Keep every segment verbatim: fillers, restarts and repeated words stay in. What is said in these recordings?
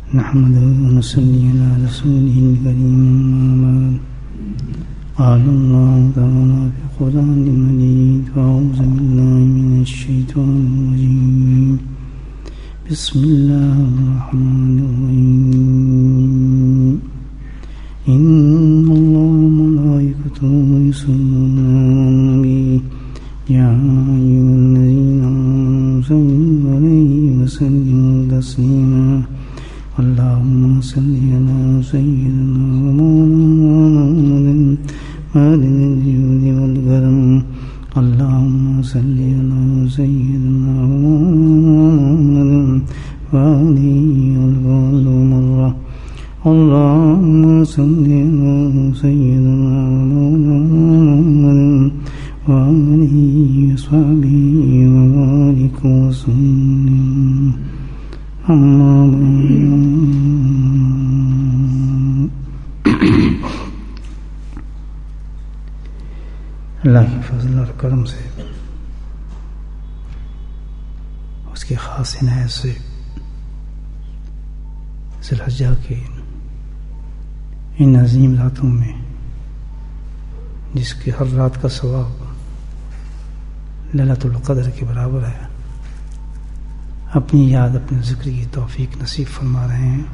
نحمده ونصلي على رسوله الكريم. قال الله تعالى في القرآن المجيد: أعوذ بالله من الشيطان الرجيم. بسم الله الرحمن الرحيم. إن الله وملائكته يصلون على النبي يا أيها الذين آمنوا صلوا عليه وسلموا تسليما. اللهم صل على سيدنا ومولانا محمد الجود والكرم. اللهم صل على سيدنا ومولانا وآله والقول مرة. اللهم صل على سيدنا ومولانا وآله وصحبه وبارك وسلم. أما اللہ کے فضل اور کرم سے، اس کی خاص عنایت سے ذی الحجہ کے ان عظیم راتوں میں، جس کی ہر رات کا ثواب لیلۃ القدر کے برابر ہے، اپنی یاد اپنے ذکر کی توفیق نصیب فرما رہے ہیں،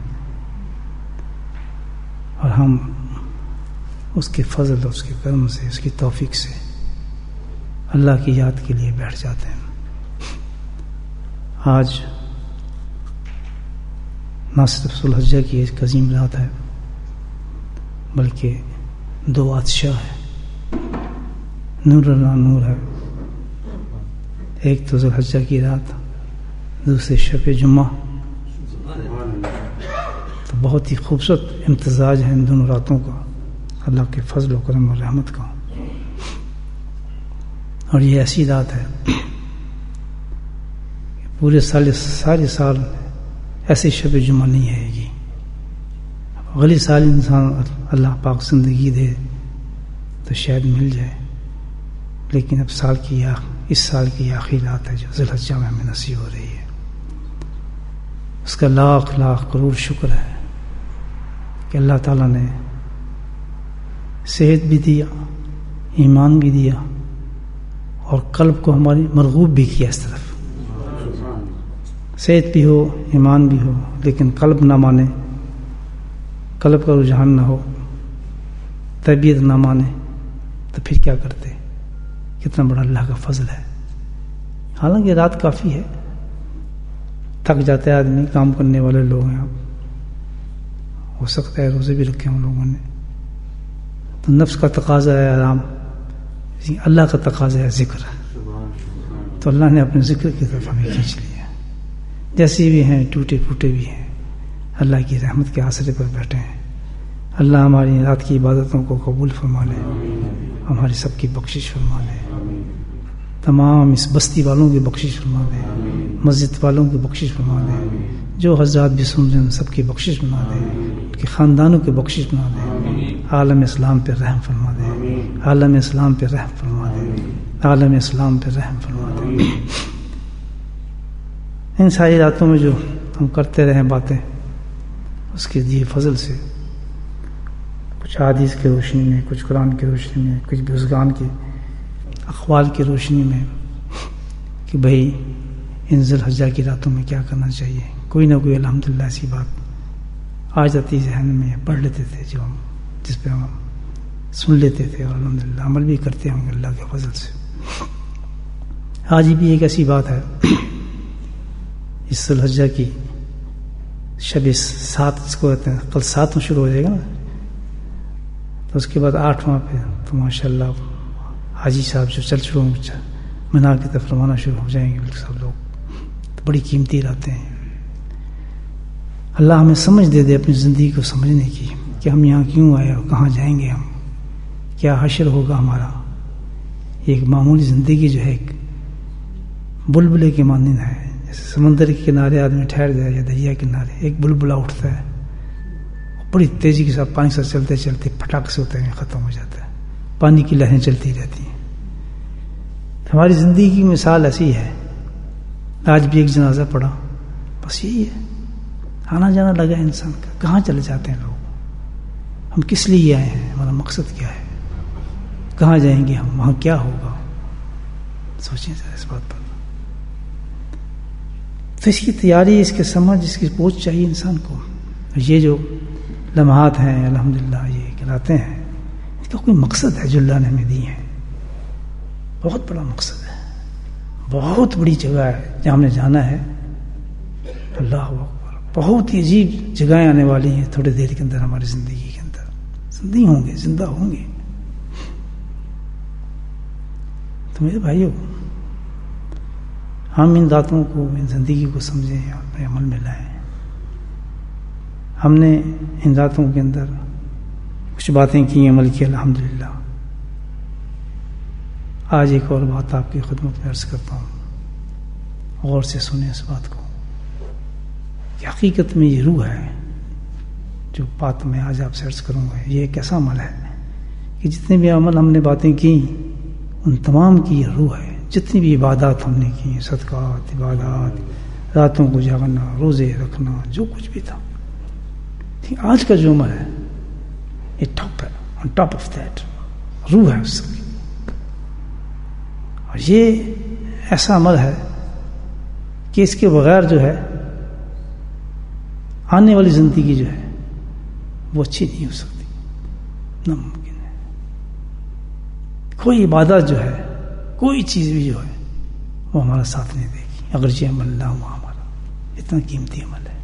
اور ہم اس کے فضل اور اس کے کرم سے، اس کی توفیق سے اللہ کی یاد کے لیے بیٹھ جاتے ہیں۔ آج نہ صرف ذی الحجہ کی ایک عظیم رات ہے، بلکہ دو بادشاہ ہے، نور اللہ نور ہے۔ ایک تو ذی الحجہ کی رات، دوسری شب جمعہ۔ تو بہت ہی خوبصورت امتزاج ہے ان دونوں راتوں کا، اللہ کے فضل و کرم اور رحمت کا۔ اور یہ ایسی رات ہے کہ پورے سال سارے سال ایسی شب جمعہ نہیں ہے گی۔ اگلی سال انسان اللہ پاک زندگی دے تو شاید مل جائے، لیکن اب سال کی اس سال کی آخری رات ہے جو ذی الحجہ میں ہمیں نصیب ہو رہی ہے۔ اس کا لاکھ لاکھ کروڑ شکر ہے کہ اللہ تعالیٰ نے صحت بھی دیا، ایمان بھی دیا، اور قلب کو ہماری مرغوب بھی کیا اس طرف۔ صحت بھی ہو، ایمان بھی ہو، لیکن قلب نہ مانے، قلب کا رجحان نہ ہو، طبیعت نہ مانے، تو پھر کیا کرتے؟ کتنا بڑا اللہ کا فضل ہے۔ حالانکہ رات کافی ہے، تھک جاتا ہے آدمی، کام کرنے والے لوگ ہیں، آپ ہو سکتا ہے روزے بھی رکھے ہم لوگوں نے، تو نفس کا تقاضا ہے آرام، اللہ کا تقاضا ہے ذکر، تو اللہ نے اپنے ذکر کی طرف ہمیں کھینچ لیا۔ جیسے بھی ہیں، ٹوٹے پھوٹے بھی ہیں، اللہ کی رحمت کے آسرے پر بیٹھے ہیں۔ اللہ ہماری رات کی عبادتوں کو قبول فرما لے، ہماری سب کی بخشش فرما لے، تمام اس بستی والوں کی بخشش فرما دے، مسجد والوں کی بخشش فرما دے، جو حضرات بھی سن رہے ہیں سب کی بخشش فرما دے، ان کے خاندانوں کی بخشش فرما دے، عالم اسلام پہ رحم فرما دے، عالم اسلام پہ رحم فرما دے، عالم اسلام پہ رحم فرما دے۔ ان ساری راتوں میں جو ہم کرتے رہے باتیں، اس کے دیے فضل سے، کچھ حدیث کی روشنی میں، کچھ قرآن کی روشنی میں، کچھ بزرگان کی اقوال کی روشنی میں، کہ بھئی ان ذی الحجہ کی راتوں میں کیا کرنا چاہیے، کوئی نہ کوئی الحمدللہ ایسی بات آ جاتی ذہن میں، پڑھ لیتے تھے جو ہم، جس پہ ہم سن لیتے تھے، اور الحمدللہ عمل بھی کرتے ہوں گے اللہ کے فضل سے۔ آج بھی ایک ایسی بات ہے، اس ذی الحجہ کی شب سات اس کو کہتے ہیں، کل ساتوں شروع ہو جائے گا نا، تو اس کے بعد آٹھواں پہ تو ماشاءاللہ حاجی صاحب جو چل شروع مینار کی طرف روانہ شروع ہو جائیں گے سب لوگ، تو بڑی قیمتی راتیں ہیں۔ اللہ ہمیں سمجھ دے دے اپنی زندگی کو سمجھنے کی، کہ ہم یہاں کیوں آئے اور کہاں جائیں گے، ہم کیا حشر ہوگا ہمارا۔ ایک معمولی زندگی جو ہے ایک بلبلے کے مانند ہے، جیسے سمندر کے کنارے آدمی ٹھہر جائے یا دریا کے کنارے، ایک بلبلا اٹھتا ہے، بڑی تیزی کے ساتھ پانی سے چلتے چلتے پھٹاک سے ہوتے ہیں ختم ہو جاتا ہے، پانی کی لہریں چلتی رہتی ہیں۔ ہماری زندگی کی مثال ایسی ہے، آج بھی ایک جنازہ پڑا، بس یہی ہے، آنا جانا لگا ہے انسان کا. کہاں چلے جاتے ہیں لوگ؟ ہم کس لیے آئے ہیں؟ ہمارا مقصد کیا ہے؟ کہاں جائیں گے ہم؟ وہاں کیا ہوگا؟ سوچیں ذرا اس بات پر. تو اس کی تیاری، اس کے سمجھ، اس کی پوچھ چاہیے انسان کو. یہ جو لمحات ہیں الحمدللہ یہ کہلاتے ہیں، اس کا کوئی مقصد ہے جو اللہ نے ہمیں دی ہے. بہت بڑا مقصد ہے، بہت بڑی جگہ ہے جہاں ہم نے جانا ہے. اللہ اکبر، بہت ہی عجیب جگہیں آنے والی ہیں تھوڑی دیر کے اندر ہماری زندگی کے اندر. زندگی ہوں گے، زندہ ہوں گے. تو میرے بھائیوں، ہم ان باتوں کو، ان زندگی کو سمجھیں اور اپنے عمل میں لائیں. ہم نے ان راتوں کے اندر کچھ باتیں کی، عمل کیا الحمدللہ. آج ایک اور بات آپ کی خدمت میں عرض کرتا ہوں، غور سے سنیں اس بات کو کہ حقیقت میں یہ روح ہے جو بات میں آج آپ سے عرض کروں گا. یہ ایک ایسا عمل ہے کہ جتنے بھی عمل ہم نے باتیں کی ان تمام کی یہ روح ہے. جتنی بھی عبادات ہم نے کی، صدقات، عبادات، راتوں کو جاگنا، روزے رکھنا، جو کچھ بھی تھا، آج کا جو عمل ہے یہ ٹاپ ہے. آن ٹاپ آف دیٹ روح ہے اس کی. اور یہ ایسا عمل ہے کہ اس کے بغیر جو ہے آنے والی زندگی جو ہے وہ اچھی نہیں ہو سکتی، ناممکن ہے. کوئی عبادت جو ہے، کوئی چیز بھی جو ہے وہ ہمارا ساتھ نہیں دے گی اگر یہ عمل نہ ہوا. ہمارا اتنا قیمتی عمل ہے.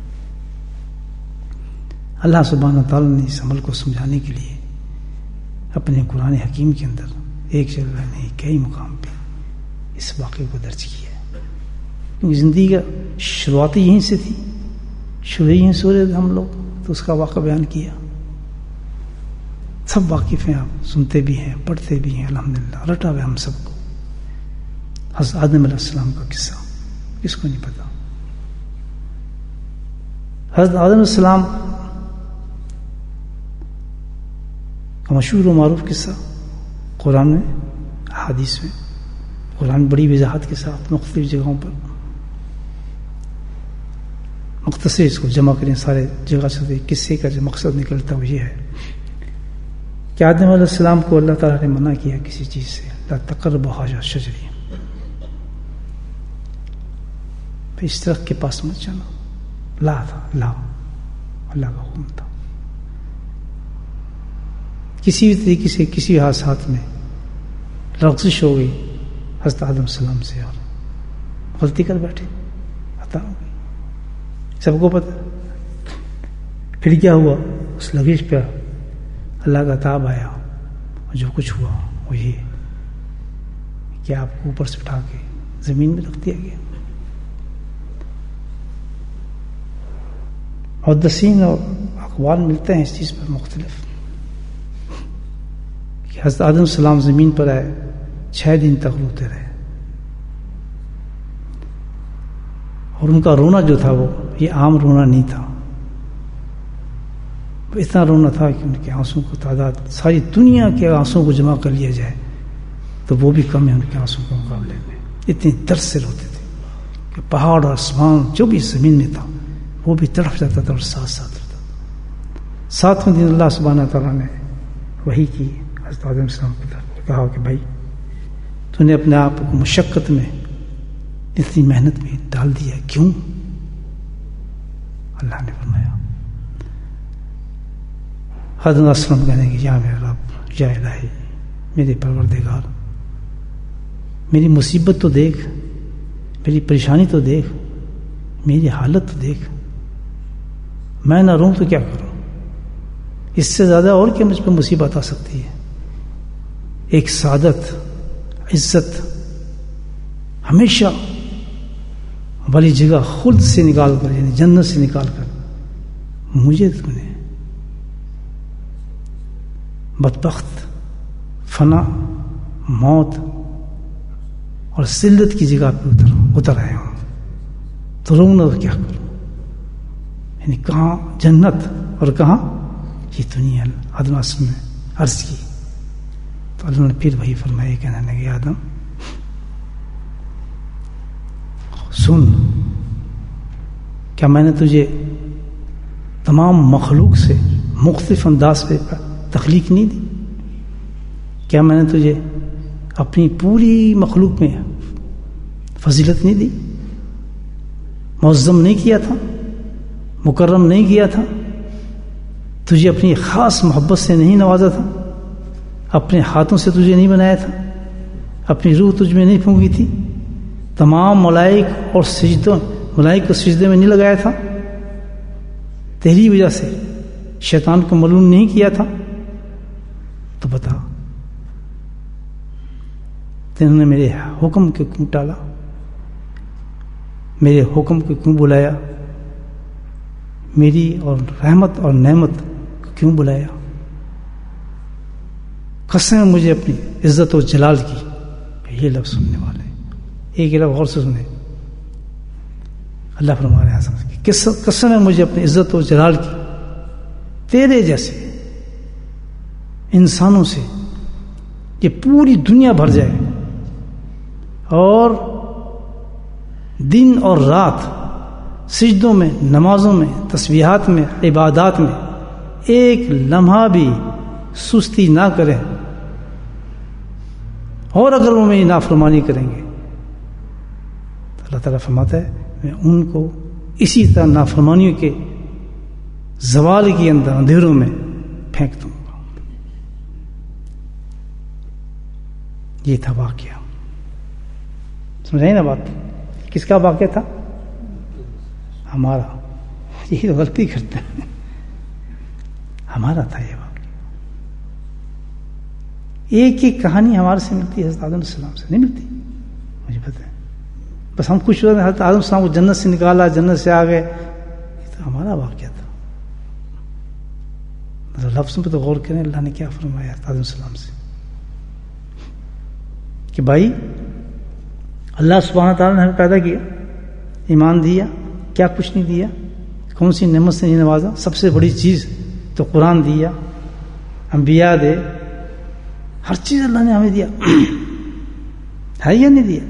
اللہ سبحانہ تعالیٰ نے اس عمل کو سمجھانے کے لیے اپنے قرآن حکیم کے اندر ایک جگہ نہیں کئی مقام پہ اس واقعے کو درج کیا ہے. کیونکہ زندگی کا شروعات یہیں سے تھی، شروع یہیں سے ہو رہے تھے ہم لوگ، تو اس کا واقعہ بیان کیا. سب واقف ہیں، آپ سنتے بھی ہیں، پڑھتے بھی ہیں الحمدللہ، رٹا ہوا ہم سب کو. حضرت آدم علیہ السلام کا قصہ کس کو نہیں پتا؟ حضرت آدم علیہ السلام کا مشہور و معروف قصہ قرآن میں، حدیث میں، قرآن بڑی وضاحت کے ساتھ مختلف جگہوں پر. مختصر اس کو جمع کریں سارے جگہ سے. قصے کا جو مقصد نکلتا وہ یہ ہے کہ آدم علیہ السلام کو اللہ تعالیٰ نے منع کیا کسی چیز سے، لا تقربوا هذه الشجرة، اس درخت کے پاس مت جانا. لا تھا، لا اللہ کا حکم تھا. کسی بھی طریقے سے کسی حادثات میں لغزش ہو گئی حضرت آدم السلام سے اور غلطی کر بیٹھے، خطا ہو گئی، سب کو پتہ. پھر کیا ہوا؟ اس لغزش پہ اللہ کا عذاب آیا، اور جو کچھ ہوا وہ یہ کہ آپ کو اوپر سے اٹھا کے زمین میں رکھ دیا گیا. محدثین اور اقوال ملتے ہیں اس چیز پر مختلف کہ حضرت آدم السلام زمین پر آئے، چھ دن تک روتے رہے، اور ان کا رونا جو تھا وہ یہ عام رونا نہیں تھا. اتنا رونا تھا کہ ان کے آنسوں کو تعداد ساری دنیا کے آنسوں کو جمع کر لیا جائے تو وہ بھی کم ہے ان کے آنسوں کے مقابلے میں. اتنی درد سے روتے تھے کہ پہاڑ اور آسمان جو بھی زمین میں تھا وہ بھی تڑپ جاتا تھا اور ساتھ ساتھ رہتا تھا. ساتویں دن اللہ سبحانہ تعالیٰ نے وحی کی حضرت آدم السلام کو کہا کہ بھائی تو نے اپنے آپ کو مشقت میں اتنی محنت میں ڈال دیا کیوں؟ اللہ نے فرمایا، حضرت اسلم کہنے کہ یا میرا رب، یا الہی، میرے پروردگار، میری مصیبت تو دیکھ، میری پریشانی تو دیکھ، میری حالت تو دیکھ. میں نہ روں تو کیا کروں؟ اس سے زیادہ اور کیا مجھ پہ مصیبت آ سکتی ہے؟ ایک سعادت، عزت، ہمیشہ والی جگہ خود سے نکال کر، یعنی جنت سے نکال کر مجھے تم نے بدبخت، فنا، موت اور ذلت کی جگہ پہ اتر اتر آئے ہوں تو روں نہ تو کیا کروں؟ یعنی کہاں جنت اور کہاں یہ دنیا. آدم آسم نے عرض کی تو اللہ نے پھر وہی فرمایا، کہنے لگے آدم سن، کیا میں نے تجھے تمام مخلوق سے مختلف انداز پہ تخلیق نہیں دی؟ کیا میں نے تجھے اپنی پوری مخلوق میں فضیلت نہیں دی؟ معظم نہیں کیا تھا؟ مکرم نہیں کیا تھا؟ تجھے اپنی خاص محبت سے نہیں نوازا تھا؟ اپنے ہاتھوں سے تجھے نہیں بنایا تھا؟ اپنی روح تجھ میں نہیں پھونکی تھی؟ تمام ملائک اور سجدوں ملائک کو سجدے میں نہیں لگایا تھا؟ تیری وجہ سے شیطان کو ملعون نہیں کیا تھا؟ تو بتا تم نے میرے حکم کو کیوں ٹالا؟ میرے حکم کو کیوں بلایا؟ میری اور رحمت اور نعمت کو کیوں بلایا؟ قسم ہے مجھے اپنی عزت و جلال کی. یہ لفظ سننے والے ایک لفظ غور سے سنیں. اللہ فرما رہے ہیں قسم ہے مجھے اپنی عزت و جلال کی، تیرے جیسے انسانوں سے یہ پوری دنیا بھر جائے اور دن اور رات سجدوں میں، نمازوں میں، تسبیحات میں، عبادات میں ایک لمحہ بھی سستی نہ کریں، اور اگر وہ میری نافرمانی کریں گے تو اللہ تعالیٰ فرماتا ہے میں ان کو اسی طرح نافرمانیوں کے زوال کے اندر اندھیروں میں پھینک دوں گا. یہ تھا واقعہ. سمجھائیں نا بات؟ کس کا واقعہ تھا؟ ہمارا. یہی تو غلطی کرتے ہیں. ہمارا تھا یہ واقعہ. ایک ایک کہانی ہمارے سے ملتی ہے حضرت آدم علیہ السلام سے نہیں ملتی، مجھے پتہ ہے. بس ہم خوش ہوئے حضرت آدم علیہ السلام کو جنت سے نکالا، جنت سے آ گئے. یہ تو ہمارا واقعہ تھا. لفظوں پہ تو غور کریں اللہ نے کیا فرمایا آدم علیہ السلام سے کہ بھائی اللہ سبحانہ تعالیٰ نے ہمیں پیدا کیا، ایمان دیا، کیا کچھ نہیں دیا، کون سی نعمت سے نہیں نوازا؟ سب سے بڑی چیز تو قرآن دیا، انبیاء دے، ہر چیز اللہ نے ہمیں دیا ہے یا نہیں دیا؟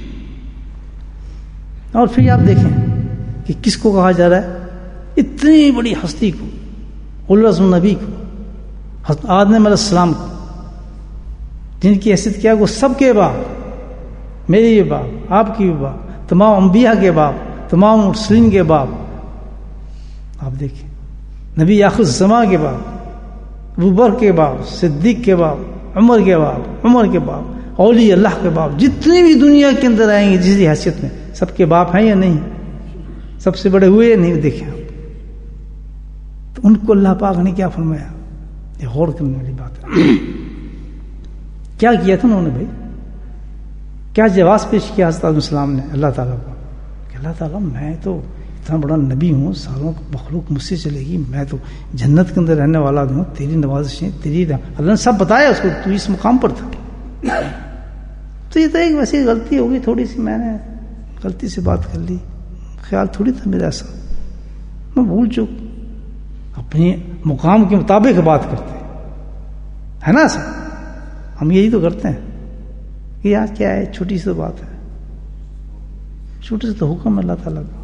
اور پھر آپ دیکھیں کہ کس کو کہا جا رہا ہے؟ اتنی بڑی ہستی کو، اولو نبی کو، حضرت آدم علیہ السلام کو، جن کی حیثیت کیا؟ وہ سب کے باپ، میرے بھی باپ، آپ کی بھی باپ، تمام انبیاء کے باپ، تمام مرسلین کے باپ. آپ دیکھیں نبی آخر الزمان کے باپ، ابو بکر کے باپ، صدیق کے باپ، عمر کے باپ، عمر کے باپ، اولیاء اللہ کے باپ، جتنے بھی دنیا کے اندر آئیں گے جس حیثیت میں، سب کے باپ ہیں یا نہیں؟ سب سے بڑے ہوئے یا نہیں؟ دیکھیں آپ تو ان کو اللہ پاک نے کیا فرمایا؟ یہ غور کرنے والی بات ہے. کیا کیا تھا انہوں نے بھائی؟ کیا جواز پیش کیا حضرت علیہ السلام نے اللہ تعالیٰ کو کہ اللہ تعالیٰ میں تو اتنا بڑا نبی ہوں، سالوں مخلوق مجھ سے چلے گی، میں تو جنت کے اندر رہنے والا ہوں، تیری نوازشیں، تیری اللہ نے سب بتایا اس کو، تو اس مقام پر تھا. تو یہ تو ایک ویسی غلطی ہوگی تھوڑی سی، میں نے غلطی سے بات کر لی، خیال تھوڑی تھا میرا ایسا، میں بھول چک. اپنے مقام کے مطابق بات کرتے ہیں ہے نا سر؟ ہم یہی تو کرتے ہیں کہ یار کیا ہے، چھوٹی سی بات ہے، چھوٹی سی تو حکم ہے اللہ تعالیٰ کا.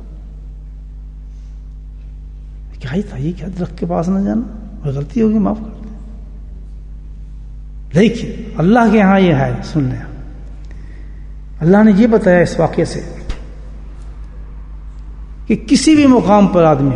کیا ہی تھا یہ، کیا درخت کے پاس نہ جانا، غلطی ہوگی معاف کر دیں. دیکھیے اللہ کے ہاں یہ ہے، سن لیں. اللہ نے یہ بتایا اس واقعے سے کہ کسی بھی مقام پر آدمی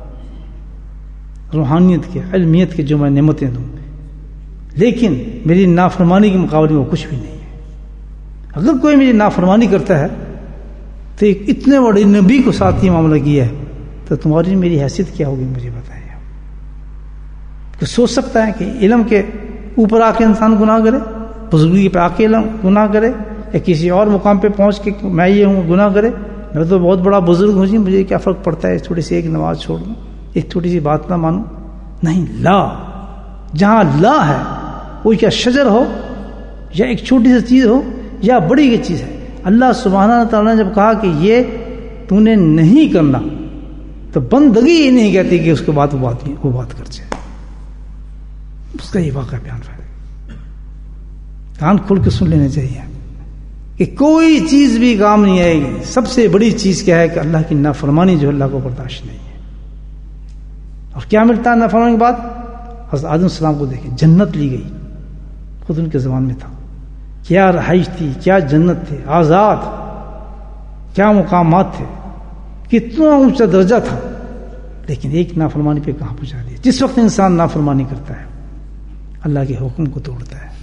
روحانیت کے، علمیت کے جو میں نعمتیں دوں، لیکن میری نافرمانی کے مقابلے میں وہ کچھ بھی نہیں ہے. اگر کوئی میری نافرمانی کرتا ہے تو ایک اتنے بڑے نبی کو ساتھ یہ معاملہ کیا ہے تو تمہاری میری حیثیت کیا ہوگی مجھے بتائیں. کہ سوچ سکتا ہے کہ علم کے اوپر آ کے انسان گناہ کرے، بزرگی پہ آ کے علم گناہ کرے، یا کسی اور مقام پہ پہنچ کے میں یہ ہوں گناہ کرے؟ میں تو بہت بڑا بزرگ ہوں جی، مجھے کیا فرق پڑتا ہے چھوٹی سی ایک نماز چھوڑ دوں، ایک چھوٹی سی بات نہ مانوں؟ نہیں، لا جہاں لا ہے وہ کیا شجر ہو یا ایک چھوٹی سی چیز ہو یا بڑی کی چیز ہے. اللہ سبحانہ تعالیٰ نے جب کہا کہ یہ تو نے نہیں کرنا تو بندگی یہ نہیں کہتی کہ اس کے بعد وہ بات وہ بات کر جائے. اس کا یہ واقعہ بیان ہے، کان کھول کے سن لینے چاہیے کہ کوئی چیز بھی کام نہیں آئے گی. سب سے بڑی چیز کیا ہے کہ اللہ کی نافرمانی جو اللہ کو برداشت نہیں ہے. اور کیا ملتا ہے نافرمانی کے بعد؟ حضرت آدم السلام کو دیکھیں، جنت لی گئی، خود ان کے زمان میں تھا، کیا رہائش تھی، کیا جنت تھے، آزاد، کیا مقامات تھے، کتنا اونچا درجہ تھا، لیکن ایک نافرمانی پہ کہاں پہنچا دیا۔ جس وقت انسان نافرمانی کرتا ہے، اللہ کے حکم کو توڑتا ہے،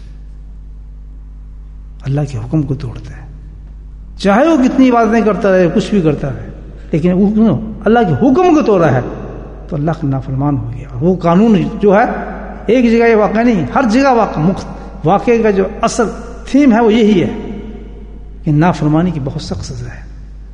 اللہ کے حکم کو توڑتا ہے، چاہے وہ کتنی عبادتیں کرتا رہے، کچھ بھی کرتا رہے، لیکن وہ اللہ کے حکم کو توڑا ہے تو اللہ کا نافرمان ہو گیا۔ وہ قانون جو ہے ایک جگہ یہ واقع نہیں، ہر جگہ واقع واقعے کا جو اصل تھیم ہے وہ یہی ہے کہ نافرمانی کی بہت سخت سزا ہے۔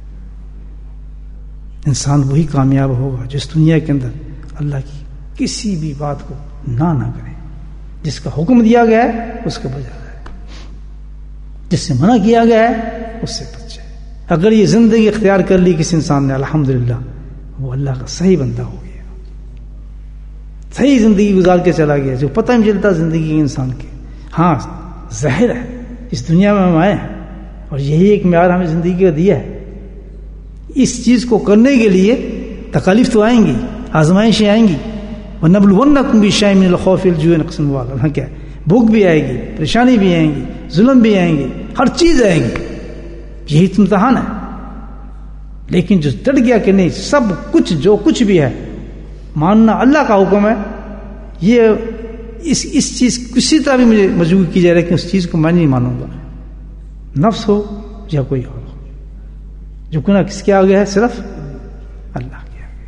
انسان وہی کامیاب ہوگا جو اس دنیا کے اندر اللہ کی کسی بھی بات کو نہ نہ کرے، جس کا حکم دیا گیا ہے اس کے بجا ہے، جس سے منع کیا گیا ہے اس سے بچ جائے۔ اگر یہ زندگی اختیار کر لی کسی انسان نے، الحمدللہ وہ اللہ کا صحیح بندہ ہو گیا، صحیح زندگی گزار کے چلا گیا، جو پتہ نہیں چلتا زندگی انسان کے۔ ہاں ظاہر ہے اس دنیا میں ہم آئے ہیں اور یہی ایک معیار ہمیں زندگی کا دیا ہے، اس چیز کو کرنے کے لیے تکالیف تو آئیں گی، آزمائشیں آئیں گی، وَنَبْلُوَنَّكُمْ بِشَيْءٍ مِّنَ الْخَوْفِ وَالْجُوعِ وَنَقْصٍ مِّنَ الْأَمْوَالِ، کیا بھوک بھی آئے گی، پریشانی بھی آئیں گی، ظلم بھی آئیں گے، ہر چیز آئیں گی، یہی تو امتحان ہے۔ لیکن جو ڈٹ گیا کہ نہیں، سب کچھ جو کچھ بھی ہے ماننا اللہ کا حکم ہے، یہ اس اس چیز کسی طرح بھی مجھے مجبور کی جائے کہ اس چیز کو میں نہیں مانوں گا، نفس ہو یا کوئی اور ہو، جو گناہ کس کے آگے ہے؟ صرف اللہ کے آگے۔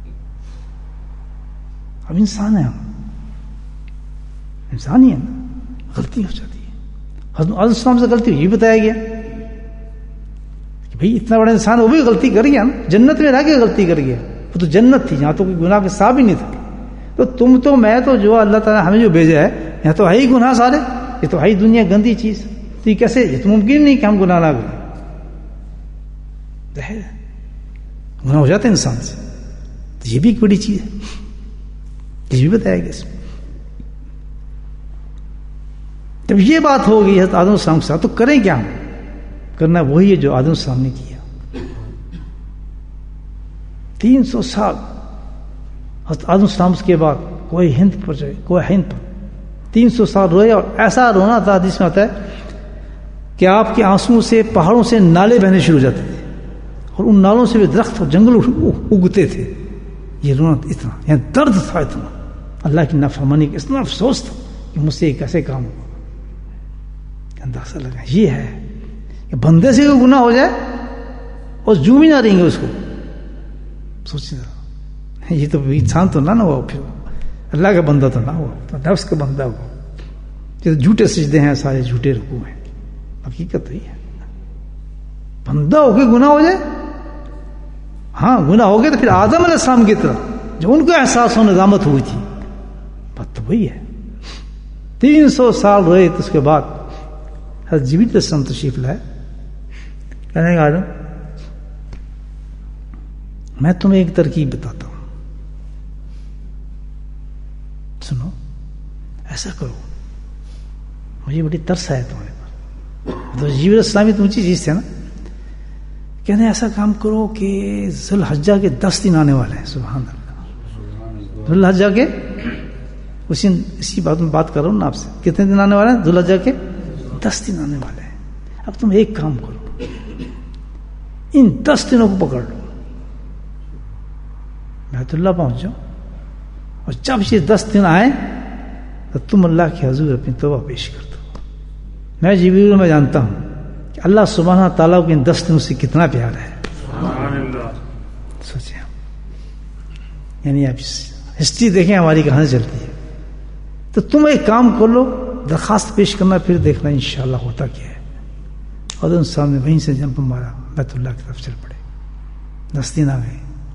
اب انسان ہے، ہم انسان ہی ہے نا، غلطی ہو جاتی ہے۔ حضرت آدم السلام سے غلطی ہوئی، یہ بتایا گیا کہ بھئی اتنا بڑا انسان وہ بھی غلطی کر گیا نا، جنت میں رہ کے غلطی کر گیا، وہ تو جنت تھی جہاں تو کوئی گناہ کے صاحب ہی نہیں تھا، تو تم تو میں تو جو اللہ تعالیٰ ہمیں جو بھیجا ہے یہاں تو ہے ہی گناہ سارے، یہ تو ہے ہی دنیا گندی چیز، تو یہ کیسے، یہ تو ممکن نہیں کہ ہم گناہ نہ کریں، گناہ ہو جاتا ہے انسان سے، تو یہ بھی ایک بڑی چیز ہے، یہ بھی بتایا گیا اس میں۔ جب یہ بات ہو گئی حضرت آدم السلام کے ساتھ، تو کریں کیا ہم؟ کرنا وہی ہے جو آدم السلام نے کیا۔ تین سو سال حضرت آدم السلام کے بعد کوئی ہند پر جائے، کوئی ہند پر تین سو سال روئے، اور ایسا رونا تھا حدیث میں آتا ہے کہ آپ کے آنسوؤں سے پہاڑوں سے نالے بہنے شروع ہو جاتے تھے، اور ان نالوں سے بھی درخت اور جنگل اگتے تھے۔ یہ رونا اتنا، یعنی درد تھا اتنا، اللہ کی نافرمانی کا اتنا افسوس تھا کہ مجھ سے یہ کیسے کام ہوا۔ اندازہ لگا یہ ہے کہ بندے سے کوئی گناہ ہو جائے اور جو بھی نہ رہیں گے اس کو، سوچیں یہ تو انسان تو نہ نہ ہوا، پھر اللہ کا بندہ تو نہ ہوا، تو نفس کا بندہ ہوا۔ یہ جھوٹے سجدے ہیں، سارے جھوٹے رکوع ہیں، حقیقت تو یہ ہے بندہ ہو کے گناہ ہو جائے۔ ہاں گناہ ہو گئے تو پھر آدم علیہ السلام کی طرح جو ان کو احساس و ندامت ہوئی تھی، بات تو وہی ہے۔ تین سو سال رہے تو اس کے بعد حضرت جبریل علیہ السلام تشریف لائے، کہنے لگا آدم میں تمہیں ایک ترکیب بتاتا ہوں، سنو، ایسا کرو، مجھے بڑی ترس ہے تمہارے پر۔ تو جبریل علیہ السلام تو اونچی چیز تھے نا، کہنے ایسا کام کرو کہ ذی الحجہ کے دس دن آنے والے ہیں، سبحان اللہ، ذی الحجہ کے اسی اسی بات میں بات کر رہا ہوں نا آپ سے، کتنے دن آنے والے ہیں؟ ذی الحجہ کے دس دن آنے والے ہیں۔ اب تم ایک کام کرو، ان دس دنوں کو پکڑ لو، بیت اللہ پہنچ جاؤ، اور جب یہ دس دن آئے تو تم اللہ کے حضور اپنی توبہ پیش کر دو۔ میں جبریل میں جانتا ہوں کہ اللہ سبحانہ تعالیٰ کو ان دس دنوں سے کتنا پیار ہے، سوچیں، یعنی آپ ہسٹری دیکھیں ہماری کہاں سے چلتی ہے۔ تو تم ایک کام کر لو، درخواست پیش کرنا، پھر دیکھنا انشاءاللہ ہوتا کیا ہے۔ اور ان سامنے وہیں سے جنپ مارا، بیت اللہ کی طرف چل پڑے، دس دن آ گئے۔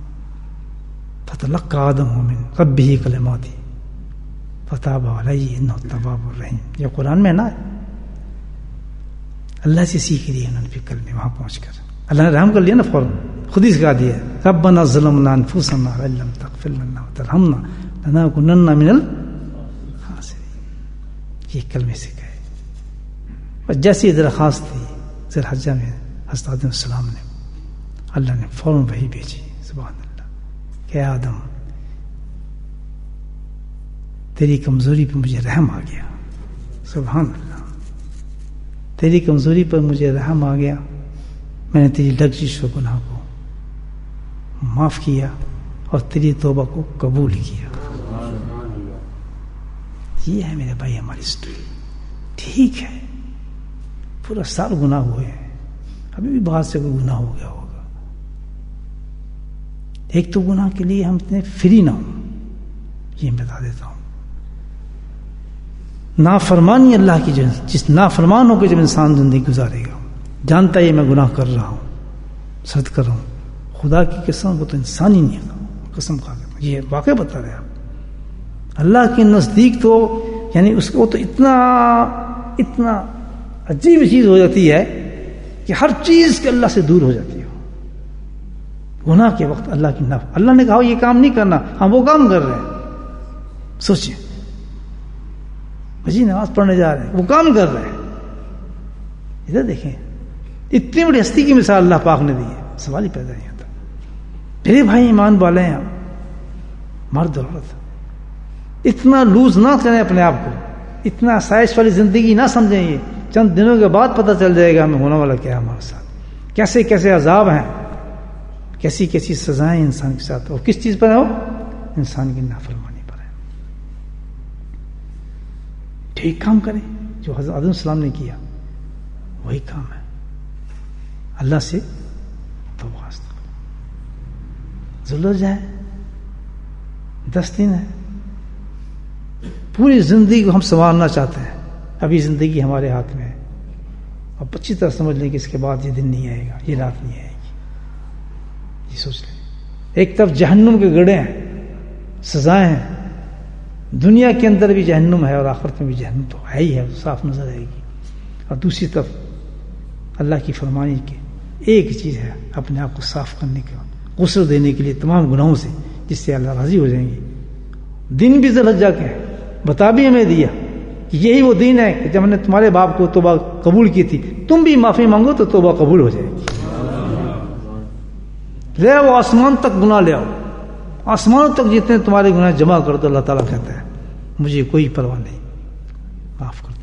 فتلقى آدم من ربه کلمات فتاب علیہ انہ التواب الرحیم، یہ قرآن میں نا اللہ سے سیکھ لیے انہوں نے، پھر کلمے وہاں پہنچ کر اللہ نے رحم کر لیا نا، فوراً خود ہی سکھا دیا، ربنا ظلمنا انفسنا وان لم تغفر لنا وترحمنا لنکونن من الخاسرین، یہ کلمے سے کہے۔ اور جیسی درخواست تھی ذی الحجہ میں حضرت آدم السلام نے، اللہ نے فوراً وحی بھیجی، سبحان اللہ، کہ آدم تیری کمزوری پہ مجھے رحم آ گیا. سبحان اللہ. تیری کمزوری پر مجھے رحم آ گیا, میں نے تیری لغزش و گناہ کو معاف کیا اور تیری توبہ کو قبول کیا. یہ ہے میرے بھائی ہماری اسٹوری. ٹھیک ہے پورا سال گناہ ہوئے ہیں, ابھی بھی باہر سے کوئی گناہ ہو گیا ہوگا. ایک تو گناہ کے لیے ہم اتنے فری نہ ہوں, یہ میں بتا دیتا ہوں. نافرمانی اللہ کی, جس نافرمان ہو کے جب انسان زندگی گزارے گا, جانتا ہے یہ میں گناہ کر رہا ہوں, صد کر رہا ہوں, خدا کی قسم وہ تو انسان ہی نہیں ہے, قسم کھا کے یہ واقعہ بتا رہے آپ. اللہ کے نزدیک تو یعنی اس کو تو اتنا اتنا عجیب چیز ہو جاتی ہے کہ ہر چیز کے اللہ سے دور ہو جاتی ہے. گناہ کے وقت اللہ کی نفرت, اللہ نے کہا یہ کام نہیں کرنا, ہم وہ کام کر رہے ہیں. سوچیں جی نماز پڑھنے جا رہے ہیں, وہ کام کر رہے ہیں. ادھر دیکھیں اتنی بڑی ہستی کی مثال اللہ پاک نے دی ہے, سوال ہی پیدا نہیں ہوتا. میرے بھائی ایمان والے ہیں, مرد اور عورت, اتنا لوز نہ کریں اپنے آپ کو, اتنا آسائش والی زندگی نہ سمجھیں. یہ چند دنوں کے بعد پتہ چل جائے گا ہمیں ہونے والا کیا ہے ہمارے ساتھ, کیسے کیسے عذاب ہیں, کیسی کیسی سزائیں انسان کے ساتھ, اور کس چیز پر ہے وہ, انسان کی نافرمانی پر ہے. ٹھیک کام کریں جو حضرت آدم السلام نے کیا, وہی کام ہے. اللہ سے توبہ ذوالحجہ ہے, دس دن ہے, پوری زندگی کو ہم سنوارنا چاہتے ہیں. ابھی زندگی ہمارے ہاتھ میں ہے, اب اچھی طرح سمجھ لیں کہ اس کے بعد یہ دن نہیں آئے گا, یہ رات نہیں آئے گی. یہ سوچ لیں. ایک طرف جہنم کے گڑھے ہیں, سزائیں ہیں, دنیا کے اندر بھی جہنم ہے اور آخرت میں بھی جہنم تو ہے ہی ہے, صاف نظر آئے گی. اور دوسری طرف اللہ کی فرمانی کی ایک چیز ہے, اپنے آپ کو صاف کرنے کا, غسل دینے کے لیے تمام گناہوں سے, جس سے اللہ راضی ہو جائیں گے. دن بھی ذوالحجہ کے ہیں, بتا بھی ہمیں دیا کہ یہی وہ دن ہے کہ جب ہم نے تمہارے باپ کو توبہ قبول کی تھی, تم بھی معافی مانگو تو توبہ قبول ہو جائے گی. لے آؤ آسمان تک گناہ لے آؤ, آسمانوں تک جتنے تمہارے گناہ جمع کر دو, اللہ تعالیٰ کہتا ہے مجھے کوئی پرواہ نہیں, معاف کرتے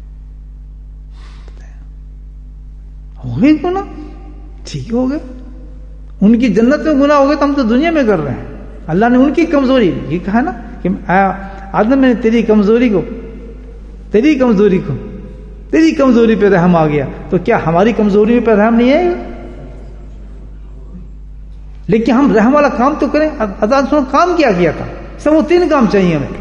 ہو گئے گناہ, ٹھیک ہو گئے. ان کی جنت میں گناہ ہو گئے تو ہم تو دنیا میں کر رہے ہیں. اللہ نے ان کی کمزوری, یہ کہا نا کہ آدم میں نے تیری کمزوری کو تیری کمزوری کو تیری کمزوری پہ رحم آ گیا, تو کیا ہماری کمزوری پہ رحم نہیں آئے گا؟ لیکن ہم رحم والا کام تو کریں. آدم نے کام کیا کیا تھا, سب وہ تین کام چاہیے ہمیں.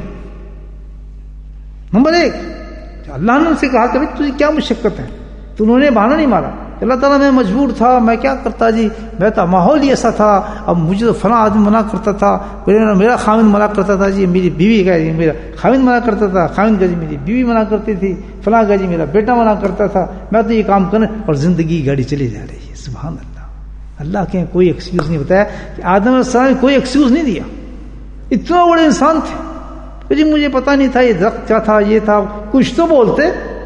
نمبر ایک, اللہ نے ان سے کہا کہ تجھے کیا مشقت ہے, تو انہوں نے بہانا نہیں مارا. اللہ تعالیٰ میں مجبور تھا, میں کیا کرتا جی, میں تو ماحول ہی ایسا تھا, اب مجھے تو فلاں آدمی منع کرتا تھا, میرا خاوند منع کرتا تھا جی, میری بیوی کا جی میرا خاوند منع کرتا تھا, خاوند کا جی میری بیوی منع کرتی تھی, فلاں کا جی میرا بیٹا منع کرتا تھا, میں تو یہ کام کرنے, اور زندگی گاڑی چلی جا رہی ہے. سبحان اللہ. اللہ کے کوئی ایکسکیوز نہیں بتایا کہ آدم علیہ السلام نے کوئی ایکسکیوز نہیں دیا. اتنا بڑے انسان تھے جی, مجھے پتا نہیں تھا یہ درخت کیا تھا, یہ تھا, کچھ تو بولتے.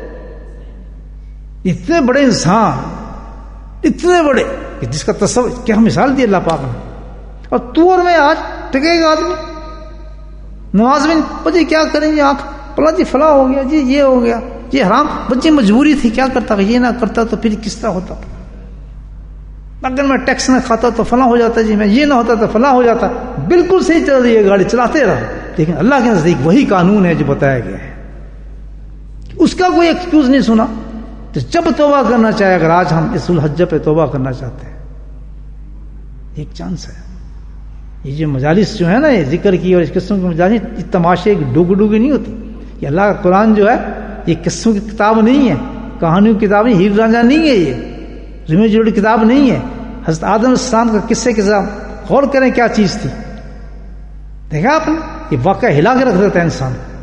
اتنے بڑے انسان, اتنے بڑے کہ جس کا تصور, کیا مثال دی اللہ پاک نے. اور تو اور میں آج ٹکے گا آدمی نماز میں, بچے کیا کریں گے, آنکھ پلا جی فلاں ہو گیا جی, یہ ہو گیا یہ حرام, بچے مجبوری تھی, کیا کرتا, یہ نہ کرتا تو پھر کس طرح ہوتا, اگر میں ٹیکس نہ کھاتا تو فلاں ہو جاتا جی, میں یہ نہ ہوتا تو فلاں ہو جاتا. بالکل صحیح چل رہی ہے گاڑی, چلاتے رہو. لیکن اللہ کے نزدیک وہی قانون ہے جو بتایا گیا ہے, اس کا کوئی ایکسکیوز نہیں سنا. تو جب توبہ کرنا چاہے, اگر آج ہم اس ذوالحجہ پہ توبہ کرنا چاہتے ہیں, ایک چانس ہے. یہ جو مجالس جو ہے نا, یہ ذکر کی اور اس قسم کی مجالس, یہ تماشے ڈوگ ڈوگی نہیں ہوتی. یہ اللہ کا قرآن جو ہے یہ قصوں کی کتاب نہیں ہے, کہانیوں کی کتاب نہیں, ہیر رانجھا نہیں ہے, یہ ریمی جوڑی کتاب نہیں ہے. حضرت آدم علیہ السلام کا قصے کے ساتھ غور کریں کیا چیز تھی. دیکھا آپ نے, یہ واقعہ ہلا کے رکھ دیتا ہے انسان کو.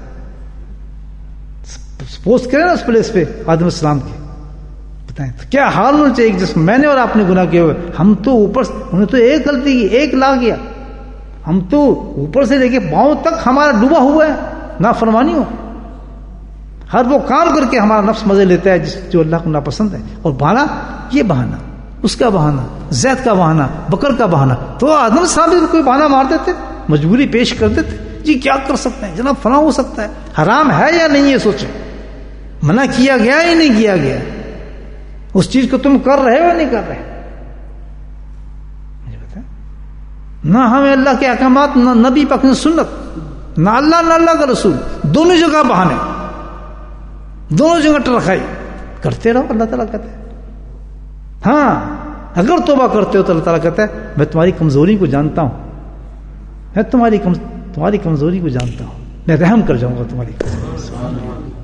سپوز کریں نا اس پلیس پہ آدم السلام کے, بتائیں تو کیا حال ہونا چاہیے جس میں نے اور آپ نے گناہ کیے ہوئے. ہم تو اوپر, انہیں تو ایک غلطی کی, ایک لا گیا, ہم تو اوپر سے لے کے پاؤں تک ہمارا ڈوبا ہوا ہے نافرمانی ہو. ہر وہ کام کر کے ہمارا نفس مزے لیتا ہے جس جو اللہ کو ناپسند ہے. اور بہانا, یہ بہانا, اس کا بہانا, زید کا بہانا, بکر کا بہانا. تو آدم صاحب کوئی بہانا مار دیتے, مجبوری پیش کر دیتے, جی کیا کر سکتے ہیں جناب، فلاں ہو سکتا ہے. حرام ہے یا نہیں یہ سوچیں، منع کیا گیا یا نہیں کیا گیا، اس چیز کو تم کر رہے ہو یا نہیں کر رہے. مجھے بتائیں، نہ ہمیں اللہ کے احکامات، نہ نبی پاک کی سنت، نہ اللہ نہ اللہ کا رسول، دونوں جگہ بہانے، دونوں جگہ ٹرکھائی کرتے رہو. اللہ تعالیٰ کہتے ہیں ہاں اگر توبہ کرتے ہو تو اللہ تعالیٰ کہتا ہے میں تمہاری کمزوری کو جانتا ہوں، میں تمہاری کم تمہاری کمزوری کو جانتا ہوں، میں رحم کر جاؤں گا تمہاری کمزوری.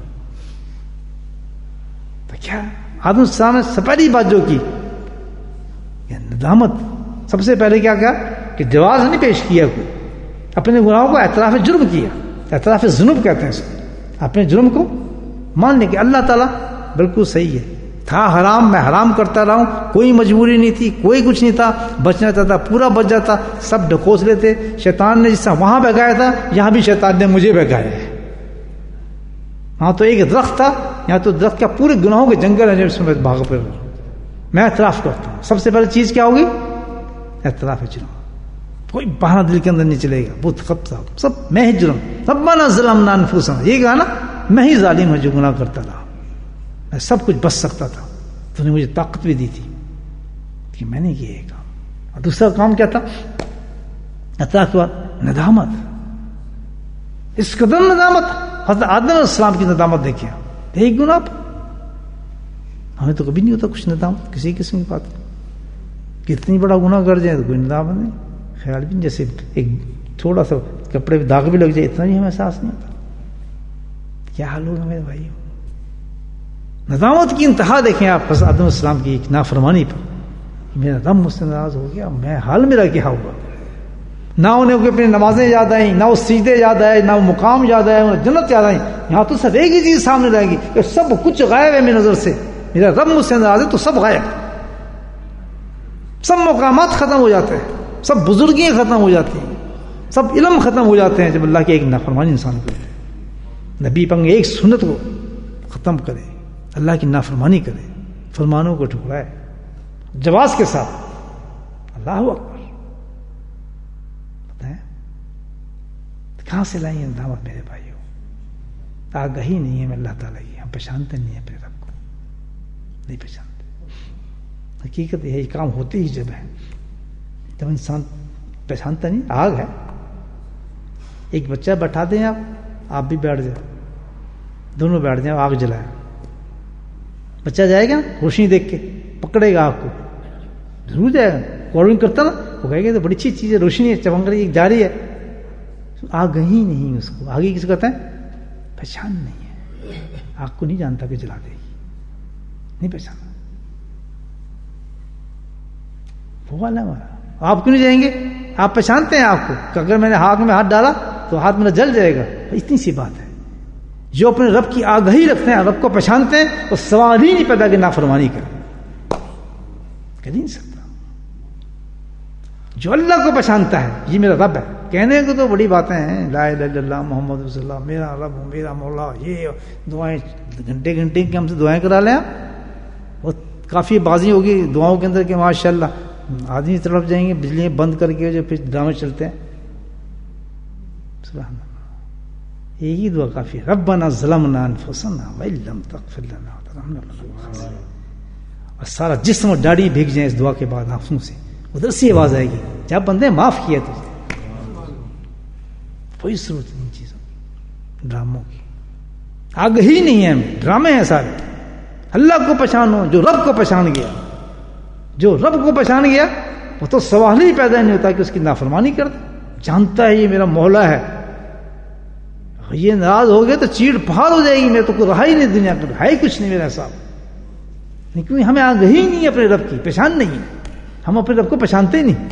تو کیا آدم السلام نے سب پہلی بات جو کی ندامت. سب سے پہلے کیا کہا کہ جواز نہیں پیش کیا، کوئی اپنے گناہوں کو اعتراف جرم کیا. اعتراف ذنوب کہتے ہیں اسے، اپنے جرم کو مان لیں کہ اللہ تعالیٰ بالکل صحیح ہے، تھا حرام میں حرام کرتا رہا ہوں، کوئی مجبوری نہیں تھی، کوئی کچھ نہیں تھا، بچنا چاہتا پورا بچ جاتا، سب ڈھکوس لیتے. شیطان نے جس طرح وہاں بہکایا تھا یہاں بھی شیطان نے مجھے بہکایا ہے. ہاں تو ایک درخت تھا، یہاں تو درخت کا پورے گناہوں کے جنگل ہے جس میں بھاگ پھر رہا ہوں. میں اعتراف کرتا ہوں. سب سے پہلے چیز کیا ہوگی؟ اعتراف جرم. کوئی بہانہ دل کے اندر نہیں چلے گا، بت خط صاحب سب میں ہی جرم. ربنا ظلمنا انفسنا، یہ کہا نا میں ہی ظالم ہوں جو گناہ کرتا رہا، میں سب کچھ بچ سکتا تھا، تو نے مجھے طاقت بھی دی تھی کہ میں نے کیا یہ کام. اور دوسرا کام کیا تھا؟ اعتراف کے بعد ندامت. اس قدر ندامت، حضرت آدم علیہ السلام کی ندامت دیکھیں، ایک گناہ پر. ہمیں تو کبھی نہیں ہوتا کچھ ندامت کسی قسم کی بات، کتنی بڑا گناہ کر جائے تو کوئی ندامت نہیں، خیال بھی نہیں. جیسے ایک تھوڑا سا کپڑے پہ داغ بھی لگ جائے اتنا بھی ہمیں احساس نہیں ہوتا. کیا حال ہوگا میرے بھائی؟ ندامت کی انتہا دیکھیں آپ حضرت آدم السلام کی ایک نافرمانی پر. میرا رب مجھ سے ناراض ہو گیا، میں حال میرا کیا ہوگا. نہ انہیں کوئی اپنی نمازیں یاد آئیں، نہ وہ سجدے یاد آئے، نہ وہ مقام یاد آئے، انہیں جنت یاد آئی. یہاں تو سب ایک ہی چیز سامنے رہے گی کہ سب کچھ غائب ہے میری نظر سے، میرا رب مجھ سے ناراض ہے تو سب غائب، سب مقامات ختم ہو جاتے ہیں، سب بزرگیاں ختم ہو جاتی ہیں، سب علم ختم ہو جاتے ہیں جب اللہ کی ایک نافرمانی انسان کو ہے. نبی پنگ ایک سنت کو ختم کرے، اللہ کی نافرمانی کرے، فرمانوں کو ٹھکرائے جواز کے ساتھ. اللہ اکبر. بتائیں کہاں سے لائیں یہ دعوت میرے بھائیوں؟ آگاہی نہیں ہے میں اللہ تعالیٰ کی، ہم پہچانتے نہیں ہیں اپنے رب کو، نہیں پہچانتے. حقیقت یہ کام ہوتے ہی جب ہے جب انسان پہچانتا نہیں. آگ ہے، ایک بچہ بیٹھا دیں آپ آپ بھی بیٹھ جائیں، دونوں بیٹھ جائیں، آگ جلائیں، بچہ جائے گا روشنی دیکھ کے پکڑے گا آگ کو، ضرور جائے گا. کالنگ کرتا نا وہ کہے گا تو بڑی اچھی چیز ہے، روشنی ہے، چمک رہی ہے، جا رہی ہے. آگ ہی نہیں اس کو، آگے کس کو کہتے ہیں؟ پہچان نہیں ہے. آگ کو نہیں جانتا کہ جلا دے گی، نہیں پہچانا. وہ والا ہمارا آپ کیوں نہیں جائیں گے؟ آپ پہچانتے ہیں آگ کو کہ اگر میں نے ہاتھ میں ہاتھ ڈالا تو ہاتھ میرا جل جائے گا. اتنی سی بات ہے. جو اپنے رب کی آگاہی رکھتے ہیں، رب کو پہچانتے ہیں، وہ سوال ہی نہیں پیدا کہ نافرمانی کرے، کہہ نہیں سکتا. جو اللہ کو پہچانتا ہے یہ میرا رب ہے، کہنے کو تو بڑی باتیں ہیں، لا الہ الا اللہ محمد رسول اللہ، میرا رب میرا مولا، یہ دعائیں گھنٹے گھنٹے کی ہم سے دعائیں کرا لیں. وہ کافی بازی ہوگی دعاؤں کے اندر کہ ماشاء اللہ آدمی طرف جائیں گے بجلیاں بند کر کے جو پھر ڈرامے چلتے ہیں. سبحان اللہ. یہی دعا کافی ہے، ربنا ظلمنا انفسنا وان لم تغفر لنا وترحمنا لنکونن. اور سارا جسم اور داڑھی بھیگ جائیں اس دعا کے بعد آنکھوں سے، ادھر سے آواز آئے گی جب بندے معاف کیا تجھے. کوئی ضرورت نہیں چیزوں کی، ڈراموں کی. آگاہی نہیں ہے ہمیں، ڈرامے ہیں سارے. اللہ کو پہچانو جو رب کو پہچان گیا. جو رب کو پہچان گیا وہ تو سوال ہی پیدا نہیں ہوتا کہ اس کی نافرمانی کر دے. جانتا ہے یہ میرا مولا ہے، یہ ناراض ہو گیا تو چیڑ پہاڑ ہو جائے گی، میرے تو کوئی رہا ہی نہیں دنیا کو، ہے ہی کچھ نہیں میرا حساب. کیونکہ ہمیں آگاہی نہیں ہے اپنے رب کی، پہچان نہیں ہے، ہم اپنے رب کو پہچانتے ہی نہیں.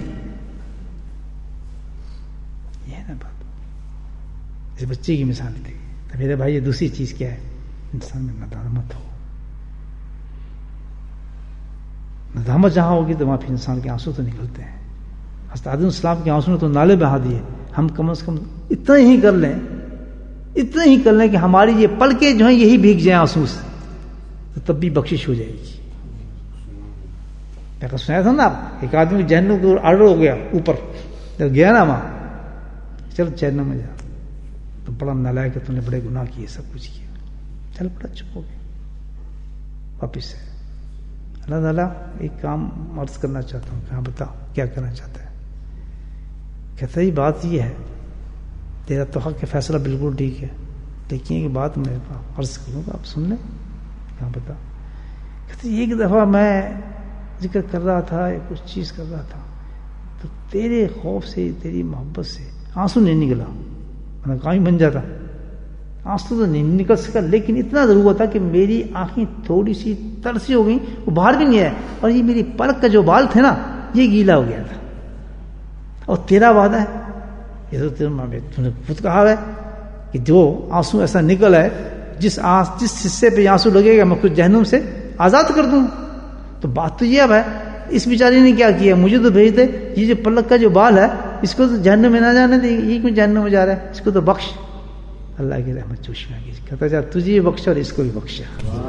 یہ ہے نا بات. اس بچے کی مثال تھی. تو میرے بھائی یہ دوسری چیز کیا ہے؟ انسان میں ندامت ہو. ندامت جہاں ہوگی تو وہاں پھر انسان کے آنسو تو نکلتے ہیں. حضرت آدم السلام کے آنسو نے تو نالے بہا دیے. ہم کم از کم اتنا ہی کر لیں، اتنا ہی کر لیں کہ ہماری یہ پلکیں جو ہیں یہی بھیگ جائیں آنسو سے، تو تب بھی بخشش ہو جائے گی. میں سنایا تھا نا آپ، ایک آدمی جہنم کو آرڈر ہو گیا اوپر، جب گیا نا وہاں چلو جہنم میں جا، تو بڑا نالائق ہے، تم نے بڑے گناہ کیے، سب کچھ کیا، چل پڑا، چپ ہو گیا واپس سے۔ اللہ تعالیٰ ایک کام عرض کرنا چاہتا ہوں، کہاں بتا کیا کرنا چاہتا ہے؟ کہتا ہے بات یہ ہے، تیرا تو حق کے فیصلہ بالکل ٹھیک ہے، لیکن ایک بات میں عرض کروں گا، آپ سن لیں، کہاں بتا؟ کہتے ایک دفعہ میں ذکر کر رہا تھا، کچھ چیز کر رہا تھا، تو تیرے خوف سے، تیری محبت سے آنسو نہیں نکلا، میں کام ہی بن جاتا، آنسو تو نہیں نکل سکا، لیکن اتنا ضرور ہوا تھا کہ میری آنکھیں تھوڑی سی ترسی ہو گئی، وہ باہر بھی نہیں آیا، اور یہ میری پلک کا جو بال تھے نا یہ گیلا ہو گیا تھا۔ اور تیرا وعدہ ہے، یہ تو تم نے خود کہا ہے کہ جو آنسو ایسا نکل ہے، جس آنس جس حصے پہ آنسو لگے گا میں کچھ جہنم سے آزاد کر دوں۔ تو بات تو یہ اب ہے، اس بیچاری نے کیا کیا، مجھے تو بھیج دے، یہ جو پلک کا جو بال ہے اس کو تو جہنم میں نہ جانے دے، یہ کیوں جہنم میں جا رہا ہے، اس کو تو بخش، اللہ کی رحمت چوشنا کی، کہتا جا تجھے بھی بخشا اور اس کو بھی بخشا۔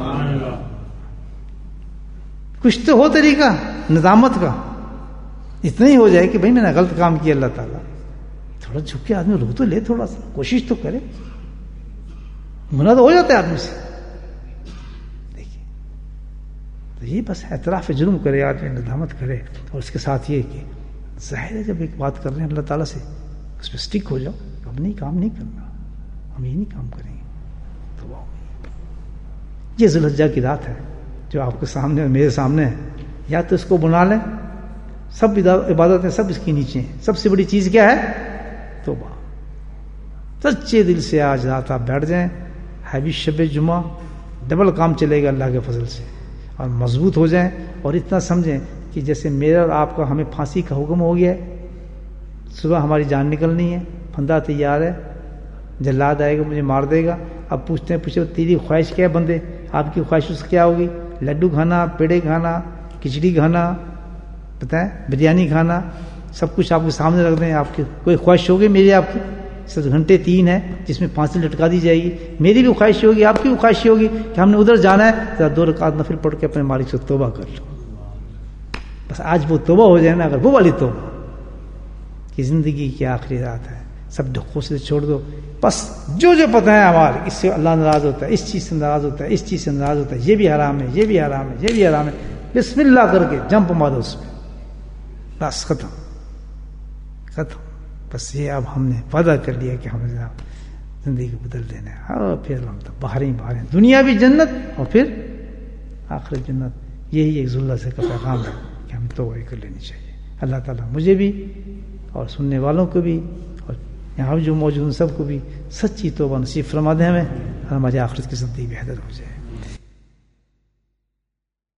کچھ تو ہو طریقہ ندامت کا، اتنا ہی ہو جائے کہ بھائی میں نے غلط کام کیا، اللہ تعالیٰ تھوڑا جھک کے آدمی رو تو لے، تھوڑا سا کوشش تو کرے، گناہ تو ہو جاتا ہے آدمی سے۔ دیکھیے تو یہ بس اعتراف جرم کرے آدمی، ندامت کرے، اور اس کے ساتھ یہ کہ ظاہر ہے جب ایک بات کر رہے ہیں اللہ تعالیٰ سے، اس پہ سٹک ہو جاؤ، اب نہیں کام نہیں کرنا، ہم یہ نہیں کام کریں گے۔ تو وہ یہ ذوالحجہ کی رات ہے جو آپ کے سامنے میرے سامنے ہے، یا تو اس کو بنا لیں، سب عبادتیں سب اس کے نیچے ہیں، سب سے بڑی چیز کیا ہے؟ توبہ۔ سچے دل سے آج رات آپ بیٹھ جائیں، ہے بھی شب جمعہ، ڈبل کام چلے گا اللہ کے فضل سے، اور مضبوط ہو جائیں، اور اتنا سمجھیں کہ جیسے میرا اور آپ کا ہمیں پھانسی کا حکم ہو گیا ہے، صبح ہماری جان نکلنی ہے، پھندا تیار ہے، جلاد آئے گا مجھے مار دے گا۔ اب پوچھتے ہیں پوچھے تیری خواہش کیا ہے بندے، آپ کی خواہش اس کیا ہوگی؟ لڈو کھانا، پیڑے کھانا، کھچڑی کھانا، بتائیں بریانی کھانا، سب کچھ آپ کے سامنے رکھ دیں، آپ کی کوئی خواہش ہوگی میری آپ کی؟ ست گھنٹے تین ہے جس میں پھانسی لٹکا دی جائے گی، میری بھی خواہش ہوگی، آپ کی بھی خواہش ہوگی کہ ہم نے ادھر جانا ہے، ذرا دو رکعت نفل پڑھ کے اپنے مالک سے توبہ کر لو۔ بس آج وہ توبہ ہو جائے نا، اگر وہ والی توبہ کہ زندگی کی آخری رات ہے، سب ڈھکوں سے چھوڑ دو، بس جو جو پتہ ہے ہمارے، اس سے اللہ ناراض ہوتا ہے، اس چیز سے ناراض ہوتا ہے، اس چیز سے ناراض ہوتا ہے، یہ بھی حرام ہے، یہ بھی حرام ہے، یہ بھی حرام ہے، بسم اللہ کر کے جمپ مارو اس پہ، بس ختم ختم۔ بس یہ اب ہم نے وعدہ کر لیا کہ ہمیں زندگی کو بدل دینا ہے، اور پھر ہم تو باہر ہی باہر ہیں، دنیا بھی جنت اور پھر آخرت جنت۔ یہی ایک ذلت سے کا پیغام ہے کہ ہمیں توبہ کر لینی چاہیے۔ اللہ تعالیٰ مجھے بھی اور سننے والوں کو بھی اور یہاں جو موجود ان سب کو بھی سچی توبہ نصیب فرما دے ہمیں، اور ہماری آخرت کی زندگی بہتر ہو جائے۔